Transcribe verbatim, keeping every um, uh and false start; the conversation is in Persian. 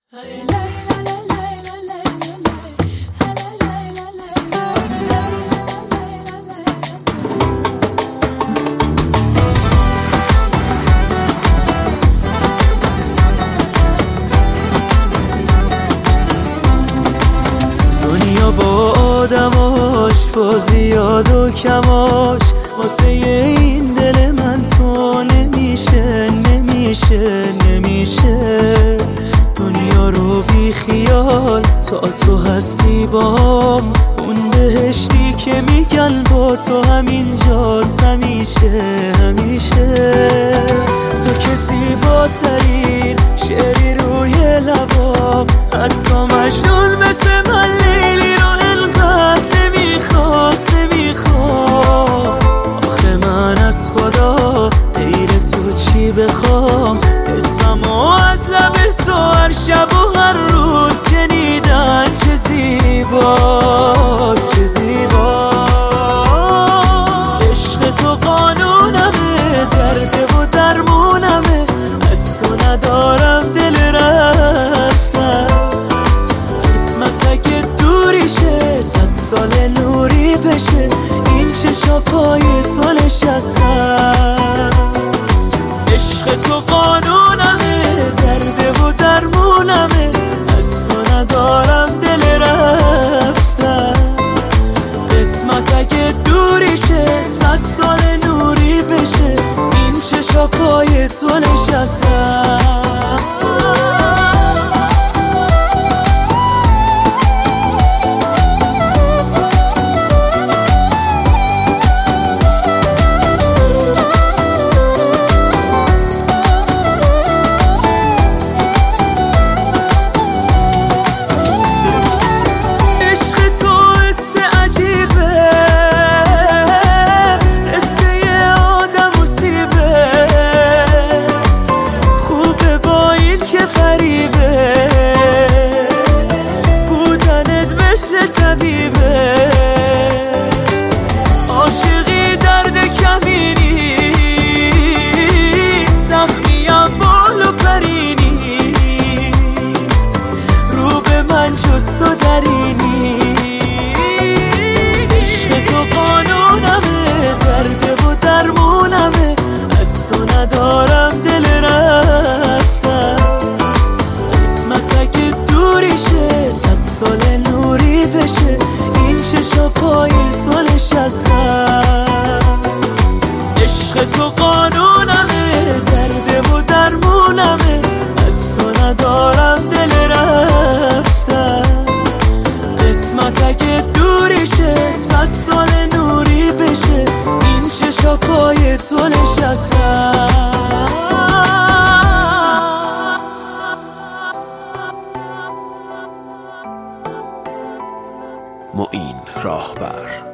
دنیا با آدماش، با زیاد و کماش، واسه این دل من تو نمیشه نمیشه نمیشه. دنیا رو بی خیال تا تو هستی بام، اون بهشتی که میگن با تو همینجاست همیشه همیشه. تو که زیباترین شعری روی لبام، حتی مجنون مثل من لیلی رو انقدر نمیخواست نمیخواست. آخه من از خدا غیر تو چی بخوام؟ اسممو از لب تو هر شب و هر روز شنیدن چه زیباست چه زیباست. عشق تو قانونمه، درد و درمونمه، از تو ندارم دل رفتن. قسمت اگه دوریشه صد سال نوری بشه، این چشا پای تو نشستن. عشق تو قانونمه، درد و درمونمه، از تو ندارم دل رفتن. قسمت اگه دوریشه صد سال نوری بشه، این چشا پای تو نشستن. طبیبه عاشقی درد کمینی، سختیم بال و پرینیست، رو به من جز تو درینی. عشق تو قانونمه، درد و درمونمه، از تو ندارم دل رفتن. قسمت اگه دوریشه صد سال نوری بشه، این چشا پای تو نشستن. عشق تو قانونمه، درد و درمونمه، از تو ندارم دل رفتن. قسمت اگه دوریشه صد سال نوری بشه، این چشا پای تو نشستن. معین راهبر.